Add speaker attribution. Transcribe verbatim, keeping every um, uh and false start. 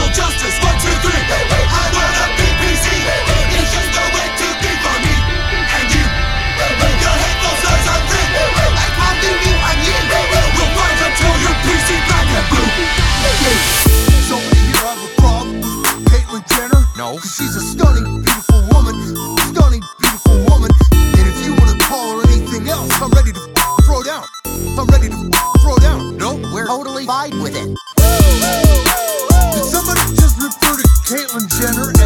Speaker 1: justice, one, two, three. I wanna be P C. It's just the way to be for me and you. Your hateful slurs are thin, like how do you and you. We'll fight until you're P C black and blue.
Speaker 2: Somebody here have a problem with Caitlyn Jenner?
Speaker 3: No.
Speaker 2: Cause she's a stunning, beautiful woman. Stunning, beautiful woman. And if you wanna call her anything else, I'm ready to f- throw down. I'm ready to f- throw down.
Speaker 3: No, we're totally fine with it.
Speaker 2: Did somebody just refer to Caitlyn Jenner